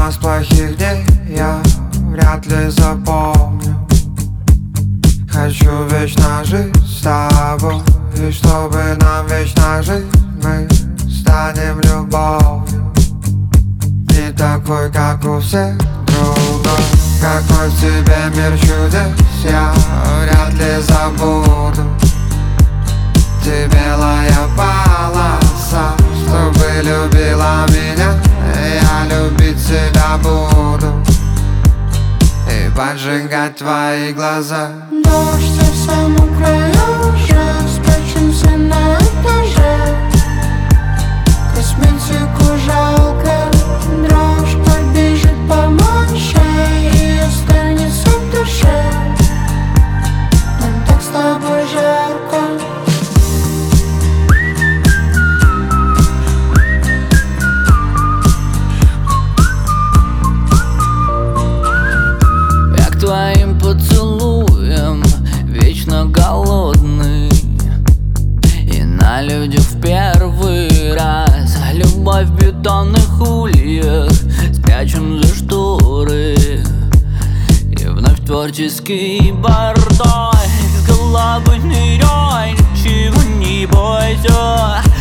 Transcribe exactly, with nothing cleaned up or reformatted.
нас плохих дней я вряд ли запомню. Хочу вечно жить с тобой, и чтобы нам вечно жить, мы станем любовью. Не такой, как у всех, другой. Какой в тебе мир чудес, я вряд ли забуду. Ты белая полоса, чтобы любила меня, я любить тебя буду и поджигать твои глаза. Дождь в самом краю уже, спрячемся на этаже. Косметику жалко, дрожь побежит по моей шее и останется в душе. Нам так с тобой жарко. Твоим поцелуем вечно голодный, и на людях в первый раз любовь в бетонных ульях. Спрячем за шторы и вновь творческий бардак. С головы ныряй, ничего не бойся.